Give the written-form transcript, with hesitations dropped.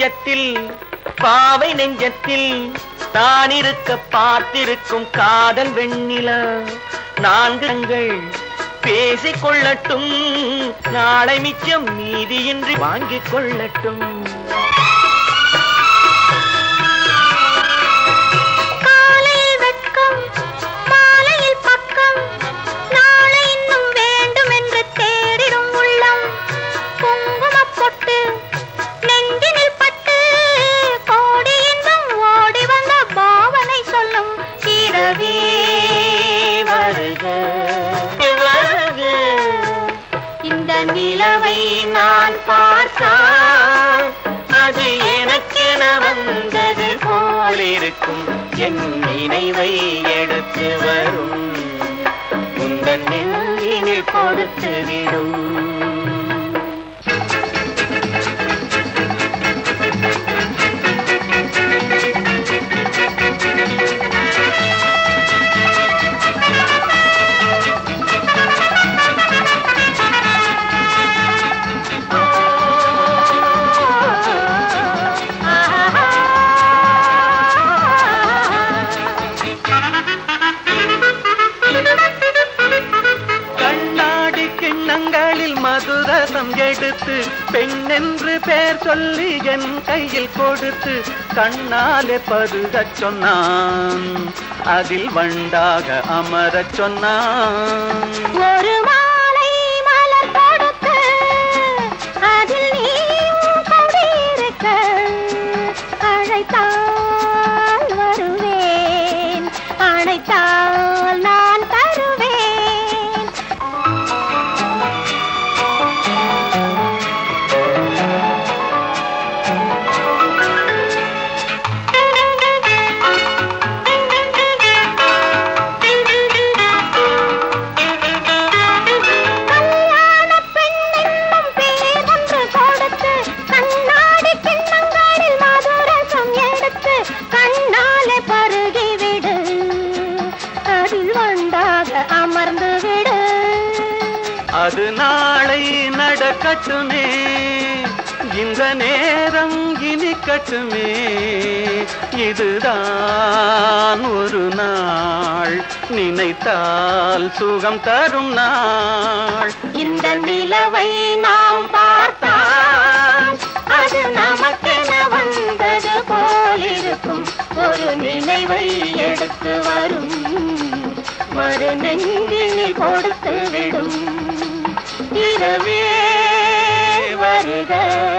நெஞ்சத்தில் பாவை நெஞ்சத்தில் தான் இருக்க பார்த்திருக்கும் காதல் வெண்ணிலா நான்குங்கள் பேசிக் கொள்ளட்டும் நாளை மிச்சம் நீதியின்றி வாங்கிக் கொள்ளட்டும் நிலவை நான் பார்த்தால் அது எனக்கென வந்தது போலிருக்கும் என் நினைவை எடுத்து வரும் உந்தன் நெஞ்சினில் கொடுத்து விடும் மதுரசம் எடுத்து பெண்ணென்று பேர் சொல்லி என் கையில் கொடுத்து கண்ணாலே பருகச் சொன்னான் அதில் வண்டாக அமரச் சொன்னான் ஒரு மாலை மலர் கொடுத்து அதில் நீயும் கொடியிருக்க அழைத்தால் வருவேன் அழைத்தால் நான் தருவேன் அது நாளை நடக்கட்டுமே இந்த நேரம் இனிக்கட்டுமே இதுதான் ஒரு நாள் நினைத்தால் சுகம் தரும் நாள் இந்த நிலவை நாம் பார்த்தால் அது நமக்கென வந்தது போலிருக்கும் ஒரு நினைவை எடுத்து வரும் மறு நெஞ்சினில் கொடுத்து விடும் இரவே வருக